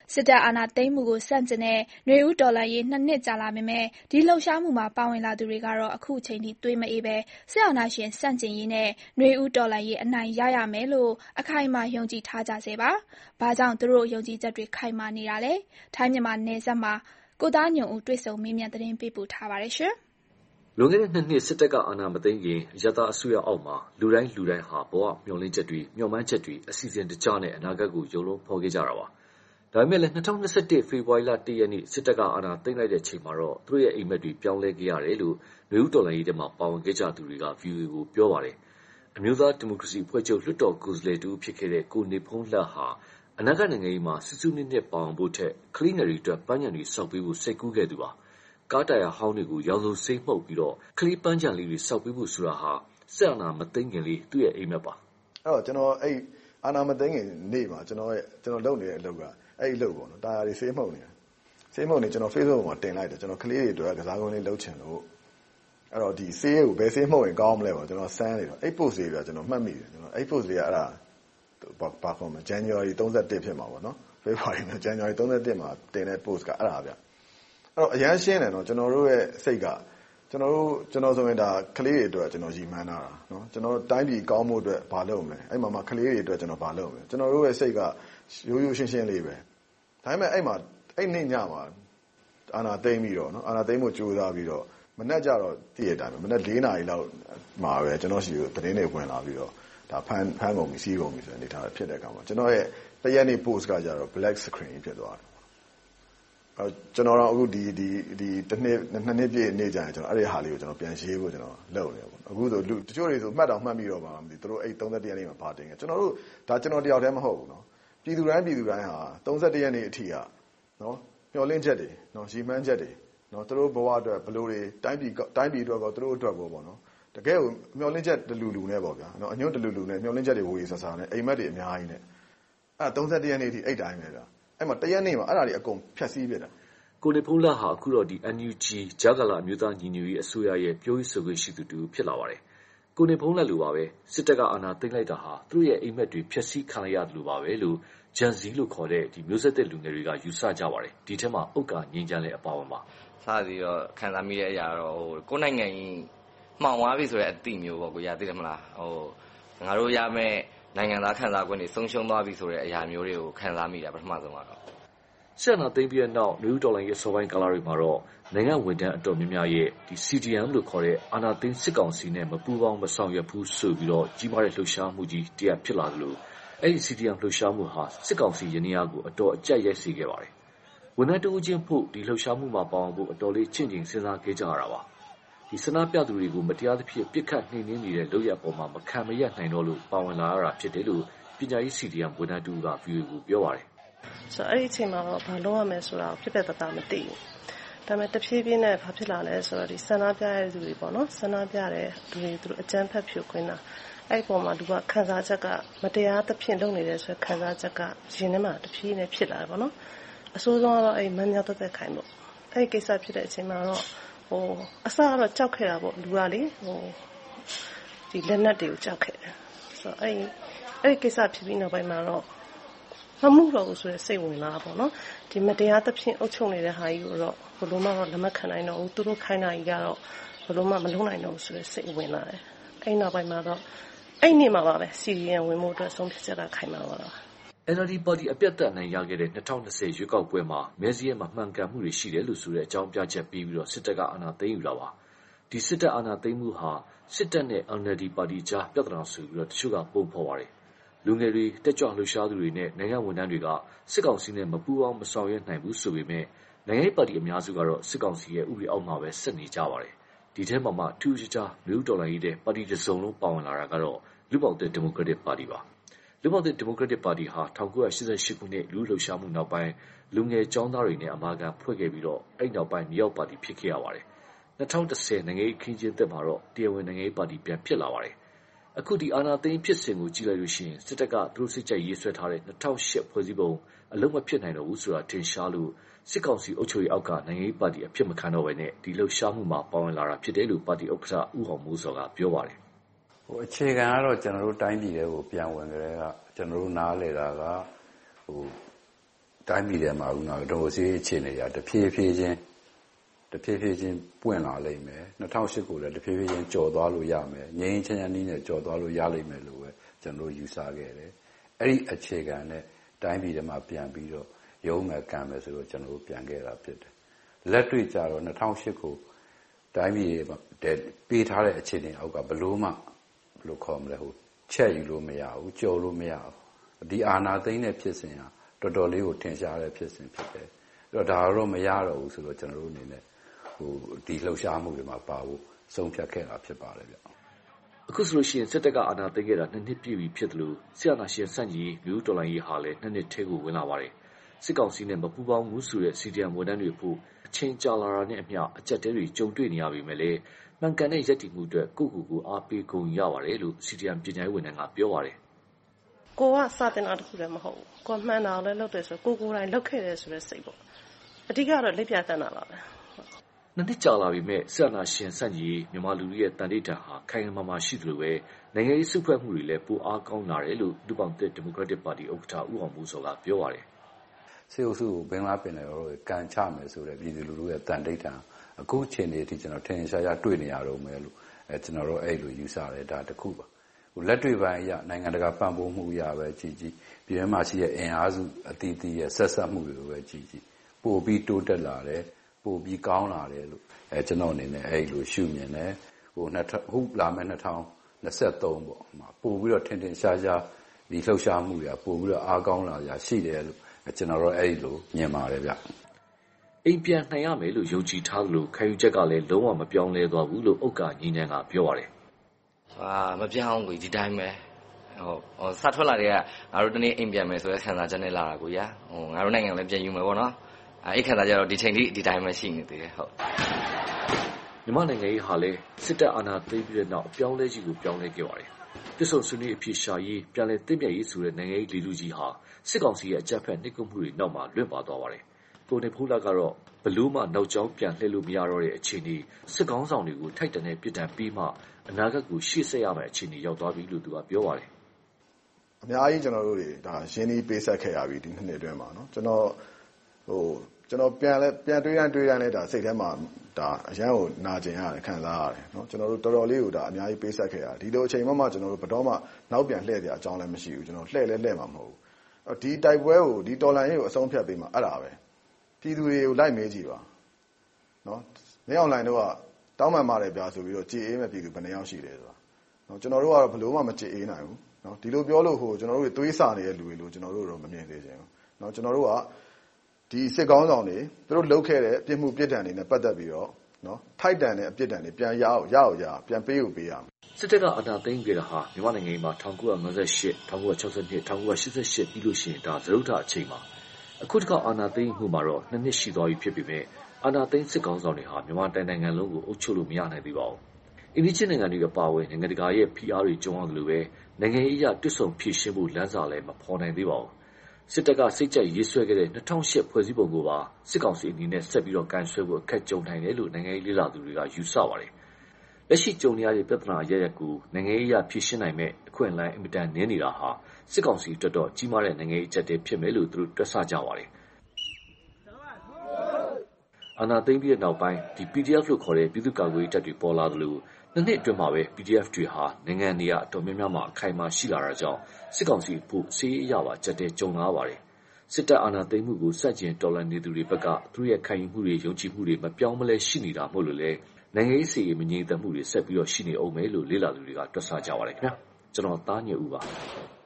စစ်တပ်အာဏာသိမ်းမှုကိုဆန့်ကျင်တဲ့နွေဦးတော်လှန်ရေး2 နှစ်ကြာလာပေမဲ့ဒီလှုပ်ရှားမှုမှာပါဝင်လာသူတွေကတော့အခုချိန်ထိသွေးမအေးပဲစစ်အာဏာရှင်ဆန့်ကျင်ရေးနဲ့နွေဦးတော်လှန်ရေးအနိုင်ရရမယ်လို့အခိုင်အမာယုံကြည်ထားကြဆဲပါ။ဘာကြောင့်သူတို့ယုံကြည်ချက်တွေခိုင်မာနေတာလဲ။ထိုင်းမြန်မာနယ်စပ်မှာကိုသားညွန့်ဦးတွေ့ဆုံမေးမြန်းသတင်းပေးပို့ထားပါတယ်ရှင်။လွန်ခဲ့တဲ့2 နှစ်စစ်တပ်ကအာဏာမသိမ်းခင်ရတအစိုးရအောက်မှာလူတိုင်းဟာဘဝမျှော်လင့်ချက်တွေမျှော်မှန်းချက်တွေအစီအစဉ်တကျနဲ့အနာဂတ်ကိုယုံလုံးဖော်ခဲ့ကြတာပါ။ဒါပေမဲ့လည်း2021ဖေဖော်ဝါရီလ1 ရက်နေ့စစ်တပ်ကအာဏာသိမ်းလိုက်တဲ့ချိန်မှာတော့သူတို့ရဲ့အိမ်မက်တွေပြောင်းလဲခဲ့ရတယ်လို့နွေဦးတော်လှန်ရေးထဲမှာပါဝင်ခဲ့ကြသူတွေက VOA ကိုပြောပါတယ်။အမျိုးသားဒီမိုကရေစီအဖွဲ့ချုပ်လွှတ်တော်ကိုယ်စားလှယ်တူဖြစ်ခဲ့တဲ့ကိုနေဖုံးလတ်ဟာအနာဂတ်နိုင်ငံရေးမှာစူးစူးနစ်နစ်ပါဝင်ဖို့ထက်ကလေးငယ်တွေအတွက်ပန်းခြံတွေစောက်ပေးဖို့စိတ်ကူးခဲ့သူပါ။ကားတိုင်ယာဟောင်းတွေကိုရောင်စုံဆေးမှုတ်ပြီးတော့ကလေးပန်းခြံလေးတွေစောက်ပေးဖို့ဆိုတာဟာစစ်အာဏာမသိမ်းခင်လေးသူ့ရဲ့အိမ်မက်ပါ။အဲ့တော့ကျွန်တော်အဲ့အာဏာမသိမ်းခင်နေ့မှာကျွန်တော်လုပ်နေတဲ့အလုပ်ကအဲ့အလုပ်ပေါ့နော်တာယာတွေဆေးမှုတ်နေတာဆေးမှုတ်နေကျွန်တော် Facebook မှာတင်လိုက်တယ်ကျွန်တော်ကလေးတွေအတွက်ကစားကွင်းလေးလုပ်ချင်လို့အဲ့တော့ဒီဆေးကိုဘယ်ဆေးမှုတ်ရင်ကောင်းမလဲပေါ့ကျွန်တော်စမ်းနေတော့အဲ့ post တွေကကျွန်တော်မှတ်မိတယ်ကျွန်တော်အဲ့ post တွေကအဲ့ဒါဘာခေါ်မလဲ January 31ဖြစ်မှာပေါ့နော် February နဲ့ January 31မှာတင်တဲ့ post ကအဲ့ဒါဗျအဲ့တော့အရန်ရှင်းတယ်နော်ကျွန်တော်တို့ရဲ့စိတ်ကကျွန်တော်ဆိုရင်ဒါကလေးတွေအတွက်ကျွန်တော်ရည်မှန်းတာနော်ကျွန်တော်တိုင်းပြည်ကောင်းမှုအတွက်ဘာလုပ်မလဲအဲ့မှာကလေးတွေအတွက်ကျွန်တော်ဘာလုပ်မလဲကျွန်တော်တို့ရဲ့စိတ်ကရိုးရိုးရှင်းရှင်းလေးပဲဒါပေမဲ့အဲ့မှာအဲ့နေ့ညမှာအာနာသိမ့်ပြီးတော့နော်အာနာသိမ့်မှုကြိုးစားပြီးတော့မနေ့ကျတော့တည့်ရတိုင်းပဲမနေ့4 နာရီလောက်မှာပဲကျွန်တော်ရှိကိုသတင်းတွေဝင်လာပြီးတော့ဒါဖမ်းကုန်ပြီစီးကုန်ပြီဆိုတဲ့အနေထားဖြစ်တဲ့အခါမှာကျွန်တော်ရဲ့တရက်နေ့ post ကကြတော့ black screen ဖြစ်သွားတယ်ကျွန်တော်တော့အခုဒီတစ်နှစ်2 နှစ်ပြည့်နေ့ကျရင်ကျွန်တော်အဲ့ဒီဟာလေးကိုကျွန်တော်ပြန်ရေးဖို့ကျွန်တော်လုပ်နေတယ်ပေါ့အခုဆိုလူတချို့တွေဆိုမှတ်တော့မှတ်ပြီးတော့မှမသိသူတို့အဲ့31ရက်နေ့မှာပါတင်ခဲ့ကျွန်တော်တို့ဒါကျွန်တော်တယောက်တည်းမဟုတ်ဘူးနော်ပြည်သူတိုင်းဟာ31ရက်နေ့အထိကနော်မျှော်လင့်ချက်တွေနော်ရည်မှန်းချက်တွေနော်သူတို့ဘဝအတွက်ဘလို့တွေတိုင်းပြည်အတွက်ကောသူတို့အတွက်ကောပေါ့နော်တကယ်ကိုမျှော်လင့်ချက်တလူနဲ့ပေါ့ဗျာနော်အညွန့်တလူနဲ့မျှော်လင့်ချက်တွေဝေဆဆာနဲ့အိမ်မက်တွေအများကြီးနဲ့အဲ့31ရက်နေ့အထိအဲ့တိုင်းပဲဗျာအဲ့မှာတရက်နေ့မှာအဲ့ဒါတွေအကုန်ဖြတ်စည်းပြတာကိုနေဖုံးလဟာအခုတော့ဒီ NUG ဂျာကာလာအမျိုးသားညီညွတ်ရေးအစိုးရရဲ့ပြောရေးဆိုခွင့်ရှိသူတူဖြစ်လာပါတယ်။ကိုနေဖုံးလလိုပါပဲစစ်တပ်ကအာဏာသိမ်းလိုက်တာဟာသူ့ရဲ့အိမ်မက်တွေဖျက်ဆီးခံရရတယ်လို့ပါပဲလို့ဂျန်ဇီလို့ခေါ်တဲ့ဒီမျိုးဆက်တဲ့လူငယ်တွေကယူဆကြပါတယ်။ဒီထဲမှာဥက္ကာငင်းချမ်းလည်းအပါဝင်ပါ။စသည်တော့ခံစားမိတဲ့အရာတော့ကိုနိုင်ငံကြီးမှောင်သွားပြီဆိုတဲ့အတိမျိုးပေါ့ကိုရသိတယ်မလား။ငါတို့ရမယ့်နိုင်ငံသားခံစား권တွေဆုံးရှုံးသွားပြီဆိုတဲ့အရာမျိုးတွေကိုခံစားမိတာပထမဆုံးကတော့စစ်အာဏာသိမ်းပြီးတဲ့နောက်နယူးဒေါ်လာရဲ့စောပိုင်းကာလတွေမှာတော့နိုင်ငံဝန်ထမ်းအတော်များများရဲ့ဒီ CDM လို့ခေါ်တဲ့အာဏာသိမ်းစစ်ကောင်စီနဲ့မပူးပေါင်းမဆောင်ရွက်ဘူးဆိုပြီးတော့ကြီးမားတဲ့လှုပ်ရှားမှုကြီးတရားဖြစ်လာသလိုအဲ့ဒီ CDM လှုပ်ရှားမှုဟာစစ်ကောင်စီရင်းနှီးအားကိုအတော်အကျပ်ရိုက်စေခဲ့ပါတယ်။ဝန်ထမ်းတဦးချင်းဖို့ဒီလှုပ်ရှားမှုမှာပါဝင်ဖို့အတော်လေးချင့်ချိန်စဉ်းစားခဲ့ကြရတာပါ။ဒီဆန္ဒပြသူတွေကိုမတရားသဖြင့်ပြစ်ခတ်နှိမ်နင်းနေတဲ့လုပ်ရပေါ်မှာမခံမရပ်နိုင်တော့လို့ပါဝင်လာရတာဖြစ်တယ်လို့ပညာရေး CDM ဝန်ထမ်းတူက VOA ကိုပြောပါတယ်ဆိုတော့အဲ့ဒီအချိန်မှာတော့ဘာလုပ်ရမလဲဆိုတာကိုဖြစ်တဲ့မသိဘူး။ဒါပေမဲ့တဖြည်းဖြည်းနဲ့ဘာဖြစ်လာလဲဆိုတော့ဒီဆန္ဒပြရတဲ့သူတွေပေါ့နော်ဆန္ဒပြတဲ့သူတွေသူတို့အကြမ်းဖက်ဖြိုခွင်းတာအဲ့ပေါ်မှာသူကခံစားချက်ကမတရားသဖြင့်လုပ်နေတဲ့ဆိုခံစားချက်ကရင်ထဲမှာတဖြည်းနဲ့ဖြစ်လာတယ်ပေါ့နော်။အဆိုးဆုံးကတော့အဲ့မန်းမြောက်သက်ခိုင်ပေါ့။အဲ့ဒီကိစ္စဖြစ်တဲ့အချိန်မှာတော့အစကတော့ကြောက်ခဲ့တာပေါ့လူကလေဒီလက်နက်တွေကိုကြောက်ခဲ့တယ်။ဆိုတော့အဲ့ဒီကိစ္စဖြစ်ပြီးနောက်ပိုင်းမှာတော့မမှုတော့ဘူးဆိုရယ်စိတ်ဝင်လာပေါ့နော်ဒီမတရားသဖြင့်အုပ်ချုပ်နေတဲ့ဟာကြီးကိုတော့ဘလို့မှတော့လက်မခံနိုင်တော့ဘူးသူတို့ခိုင်းတာကြီးကတော့ဘလို့မှမလုပ်နိုင်တော့ဘူးဆိုရယ်စိတ်ဝင်လာတယ်အဲ့နောက်ပိုင်းမှာတော့အဲ့နေ့မှာပါပဲ CDM ဝင်မှုအတွက်ဆုံးဖြတ်ချက်ကခိုင်မာသွားတာ NLD ပါတီအပြတ်သက်နိုင်ရခဲ့တဲ့2020ရွေးကောက်ပွဲမှာမဲစည်းရဲမှာမှန်ကန်မှုတွေရှိတယ်လို့ဆိုတဲ့အကြောင်းပြချက်ပြီးပြီးတော့စစ်တပ်ကအာဏာသိမ်းယူလာပါဒီစစ်တပ်အာဏာသိမ်းမှုဟာစစ်တပ်နဲ့ NLD ပါတီကြားပြဿနာဆိုပြီးတော့တချို့ကပုံဖော်ပါတယ်လူငယ်တွေတက်ကြွလှုပ်ရှားသူတွေနဲ့နိုင်ငံဝန်ထမ်းတွေကစစ်ကောင်စီနဲ့မပူးပေါင်းမဆောင်ရွက်နိုင်ဘူးဆိုပေမဲ့နိုင်ငံရေးပါတီအများစုကတော့စစ်ကောင်စီရဲ့ဥပဒေအောက်မှာပဲဆက်နေကြပါတယ်ဒီထဲမှာထူးခြားမျိုးတော်လှန်ရေးတဲ့ပါတီတစ်စုံလုံးပါဝင်လာတာကတော့လူ့ဘောင်သစ်ဒီမိုကရက်တစ်ပါတီပါလူ့ဘောင်သစ်ဒီမိုကရက်တစ်ပါတီဟာ1988ခုနှစ်လူလှုပ်ရှားမှုနောက်ပိုင်းလူငယ်ចောင်းသားတွေနဲ့အမာခံဖွဲ့ခဲ့ပြီးတော့အဲ့နောက်ပိုင်းမြောက်ပါတီဖြစ်ခဲ့ရပါတယ်2010နိုင်ငံရေးခင်းကျင်းသက်မှာတော့တရားဝင်နိုင်ငံရေးပါတီပြန်ဖြစ်လာပါတယ်အခုဒီအာဏာသိမ်းဖြစ်စဉ်ကိုကြည့်လိုက်လို့ရှိရင်စစ်တပ်ကသူတို့စစ်ကြိုက်ရေးဆွဲထားတဲ့2008ဖွဲ့စည်းပုံအလုံးမဖြစ်နိုင်တော့ဘူးဆိုတာထင်ရှားလို့စစ်ကောင်စီအုပ်ချုပ်ရေးအောက်ကနိုင်ငံရေးပါတီအဖြစ်မခံတော့ဘဲနဲ့ဒီလှုပ်ရှားမှုမှာပါဝင်လာတာဖြစ်တယ်လို့ပါတီဥက္ကဋ္ဌဦးဟောင်မိုးစောကပြောပါတယ်အခြေခံကတော့ကျွန်တော်တို့တိုင်းပြည်တွေကိုပြန်ဝင်ကြတဲ့ကကျွန်တော်တို့နားလေတာကတတိုင်းပြည်ထဲမှာတော့စီအခြေအနေရတဖြည်းဖြည်းချင်းပွင့်လာလိမ့်မယ်2008ကိုလည်းတဖြည်းဖြည်းချင်းကြော်သွားလို့ရမယ်ငြိမ်းချမ်းချမ်းနည်းနဲ့ကြော်သွားလို့ရလိမ့်မယ်လို့ပဲကျွန်တော်ယူဆခဲ့တယ်အဲ့ဒီအခြေခံနဲ့တိုင်းပြည်ထဲမှာပြန်ပြီးတော့ရုံးမယ်ကံမယ်ဆိုတော့ကျွန်တော်ပြန်ခဲ့တာဖြစ်တယ်လက်တွေ့ကြတော့2008ကိုတိုင်းပြည်ပေးထားတဲ့အခြေအနေအောက်ကဘလို့မှဘလို့ခေါ်မလဲဟိုချက်ယူလို့မရဘူးကြော်လို့မရဘူးဒီအာဏာသိမ်းတဲ့ဖြစ်စဉ်ဟာတော်တော်လေးကိုထင်ရှားတဲ့ဖြစ်စဉ်ဖြစ်တယ်အဲ့တော့ဒါတော့မရတော့ဘူးဆိုတော့ကျွန်တော်တို့အနေနဲ့ဟိုဒီလှုပ်ရှားမှုတွေမှာပါဖို့ဆုံးဖြတ်ခဲ့တာဖြစ်ပါတယ်ဗျအခုဆိုလို့ရှိရင်စစ်တပ်ကအာဏာသိမ်းခဲ့တာ2နှစ်ပြည့်ပြီဖြစ်တယ်လို့ဆရာနာရှင်စန့်ကြီးမျိုးတော်လိုင်းရေးဟာလည်း2နှစ်ထဲကိုဝင်လာပါတယ်စစ်ကောင်စီနဲ့မပူးပေါင်းဘူးဆိုတဲ့ CDM ဝန်ထမ်းတွေဖို့အချိန်ကြာလာတာနဲ့အမျှအကြက်တဲတွေကြုံတွေ့နေရပြီမဲ့လေမှန်ကန်တဲ့ရည်တည်မှုအတွက်ကိုအားပေးကုန်ရပါတယ်လို့ CDM ပညာရေးဝန်ထမ်းကပြောပါတယ်ကိုကစတင်တာတခုလည်းမဟုတ်ဘူးကိုမှန်တာလည်းလုပ်တယ်ဆိုကိုယ်တိုင်လုပ်ခဲ့တယ်ဆိုတဲ့စိတ်ပေါ့အဓိကတော့လက်ပြတန်းတာပါပဲနှစ်ကြာလာပြီမဲ့ဆရာနာရှင်စန့်ကြီးမြန်မာလူတွေရဲ့တန်တိတ်တန်ဟာခိုင်မာမာရှိသလိုပဲနိုင်ငံရေးစုဖွဲ့မှုတွေလည်းပိုအားကောင်းလာတယ်လို့လူပောင်သစ်ဒီမိုကရက်တစ်ပါတီဥက္ကဋ္ဌဦးအောင်မိုးစောကပြောပါတယ်စေအုပ်စုကိုဘင်္ဂလားပင်လယ်အော်ကိုကန်ချမယ်ဆိုတဲ့ပြည်သူလူထုရဲ့တန်တိတ်တန်အခုချိန်နေအထိကျွန်တော်ထင်ရှားရှားတွေ့နေရတော့မယ်လို့ကျွန်တော်တို့အဲ့လိုယူဆတယ်ဒါတခုပါဟိုလက်တွေ့ပိုင်းအရနိုင်ငံတကာပံ့ပိုးမှုအရပဲကြည်ပြည်မှာရှိတဲ့အင်အားစုအသီးသီးရဲ့ဆက်ဆက်မှုတွေကိုပဲကြည်ပို့ပြီးတိုးတက်လာတယ်ပို့ပြီးကောင်းလာတယ်လို့ကျွန်တော်အနေနဲ့အဲ့လိုရှုမြင်တယ်ဟိုခုလာမယ့်2023ပေါ့ပို့ပြီးတော့ထင်ရှားရှားဒီလှုပ်ရှားမှုတွေပို့ပြီးတော့အားကောင်းလာကြရှိတယ်လို့ကျွန်တော်တို့အဲ့လိုမြင်ပါတယ်ဗျအိမ်ပြန်နိုင်ရမယ်လို့ယုံကြည်ထားလို့ခံယူချက်ကလည်းလုံးဝမပြောင်းလဲသွားဘူးလို့ဥက္ကဋ္ဌညီနန်းကပြောပါတယ်မပြောင်းဘူးဒီတိုင်းပဲဟိုစထွက်လာတဲ့ကငါတို့တနေ့အိမ်ပြန်မယ်ဆိုတဲ့ခံစားချက်နဲ့လာတာကိုရဟိုငါတို့နိုင်ငံလည်းပြန်ယူမယ်ပေါ့နော်အဲ့ခံစားချက်တော့ဒီချိန်ထိဒီတိုင်းပဲရှိနေသေးတယ်ဟုတ်မြန်မာနိုင်ငံရေးဟာလည်းစစ်တပ်အာဏာသိမ်းပြီးတဲ့နောက်ပြောင်းလဲကြီးကိုပြောင်းလဲခဲ့ပါတယ်ပြည်စုံဆွေးနွေးအဖြစ်ရှာရေးပြန်လည်တည်မြဲရေးဆိုတဲ့နိုင်ငံရေးလေလူကြီးဟာစစ်ကောင်စီရဲ့အကြမ်းဖက်နှိပ်ကွပ်မှုတွေနောက်မှာလွင့်ပါသွားပါတယ်ကိုနေဖူးလာကတော့ဘလို့မှနောက်ကျောင်းပြန်လှည့်လို့မရတော့တဲ့အခြေအနေစစ်ကောင်းဆောင်တွေကိုထိုက်တန်တဲ့ပြစ်ဒဏ်ပေးမှအနာဂတ်ကိုရှေ့ဆက်ရမယ့်အခြေအနေရောက်သွားပြီလို့သူကပြောပါတယ်အများကြီးကျွန်တော်တို့တွေဒါရင်းနှီးပေးဆက်ခဲ့ရပြီဒီနှစ်အတွင်းမှာเนาะကျွန်တော်ပြန်တွေးတိုင်းလဲဒါစိတ်ထဲမှာဒါအရန်ကိုနာကျင်ရတယ်ခံစားရတယ်เนาะကျွန်တော်တို့တော်တော်လေးကိုဒါအများကြီးပေးဆက်ခဲ့ရတယ်ဒီလိုအချိန်မှကျွန်တော်တို့ဘယ်တော့မှနောက်ပြန်လှည့်ကြအကြောင်းလည်းမရှိဘူးကျွန်တော်လှည့်မှာမဟုတ်ဘူးဒီတိုက်ပွဲကိုဒီတော်လန်ရေးကိုအဆုံးဖြတ်ပေးမှာအဲ့ဒါပဲပြည်သူတွေကိုလိုက်မေးကြည့်ပါเนาะမင်းအွန်လိုင်းတော့တောင်းပန်ပါတယ်ဗျာဆိုပြီးတော့ကြည်အေးမဲ့ပြည်သူဘယ်နှယောက်ရှိတယ်ဆိုတာเนาะကျွန်တော်တို့ကတော့ဘယ်လို့မှမကြည်အေးနိုင်ဘူးเนาะဒီလိုပြောလို့ဟိုကျွန်တော်တို့တွေသွေးစာနေတဲ့လူတွေလို့ကျွန်တော်တို့တော့မမြင်သေးချင်ဘူးเนาะကျွန်တော်တို့ကဒီစစ်ကောင်းဆောင်တွေသူတို့လုပ်ခဲ့တဲ့ပြစ်မှုပြစ်ဒဏ်တွေနဲ့ပတ်သက်ပြီးတော့နော်ထိုက်တန်တဲ့အပြစ်ဒဏ်တွေပြန်ရအောင်ပြန်ပေးရမယ်စစ်တပ်ကအာဏာသိမ်းခဲ့တာဟာမြန်မာနိုင်ငံမှာ1958 1962 1988ပြီးလို့ရှိရင်ဒါသရုပ်ထအချိန်မှာအခုတစ်ခါအာဏာသိမ်းမှုမှာတော့2နှစ်ရှိသွားပြီဖြစ်ပေမဲ့အာဏာသိမ်းစစ်ကောင်းဆောင်တွေဟာမြန်မာနိုင်ငံလုံးကိုအုပ်ချုပ်လို့မရနိုင်သေးပါဘူးအိန္ဒိယနိုင်ငံတွေအပါအဝင်နိုင်ငံတကာရဲ့ဖိအားတွေကြုံရသလိုပဲနိုင်ငံရေးအရတွစ်ဆုံဖြည့်ရှင်းဖို့လမ်းစာလည်းမဖော်နိုင်သေးပါဘူးစစ်တပ်ကစိတ်ကြိုက်ရေးဆွဲခဲ့တဲ့2008ဖွဲ့စည်းပုံကိုပါစစ်ကောင်စီအနေနဲ့ဆက်ပြီးတော့ကန်ဆွဲဖို့အခက်ကြုံနိုင်တယ်လို့နိုင်ငံရေးလေ့လာသူတွေကယူဆပါတယ်။လက်ရှိကြုံနေရတဲ့ပြဿနာအရရက်ကိုနိုင်ငံရေးအရဖြေရှင်းနိုင်မဲ့အခွင့်အလမ်းအင်မတန်နည်းနေတာဟာစစ်ကောင်စီအတွက်တော့ကြီးမားတဲ့နိုင်ငံရေးအကျပ်တဲဖြစ်မယ်လို့သူတို့တွက်ဆကြပါတယ်။အာဏာသိမ်းပြီးတဲ့နောက်ပိုင်းဒီ PDF လို့ခေါ်တဲ့ပြည်သူ့ကာကွယ်ရေးတပ်တွေပေါ်လာသလိုနှစ်အတွင်းမှာပဲ PDF တွေဟာနိုင်ငံနေရာအတော်များများမှာအခိုင်အမာရှိလာတာကြောင့်စစ်ကောင်စီဖို့စီးရေးရပါကြတဲ့ကြုံလာပါတယ်စစ်တပ်အာဏာသိမ်းမှုကိုစန့်ကျင်တော်လှန်နေသူတွေဘက်ကသူရဲ့ခံယူမှုတွေယုံကြည်မှုတွေမပြောင်းမလဲရှိနေတာမို့လို့လေနိုင်ငံရေးစီမငြိမ်သက်မှုတွေဆက်ပြီးတော့ရှိနေအောင်မယ်လို့လေ့လာသူတွေကတွက်ဆကြပါတယ်ခင်ဗျာကျွန်တော်သားညွန့်ဦးပါ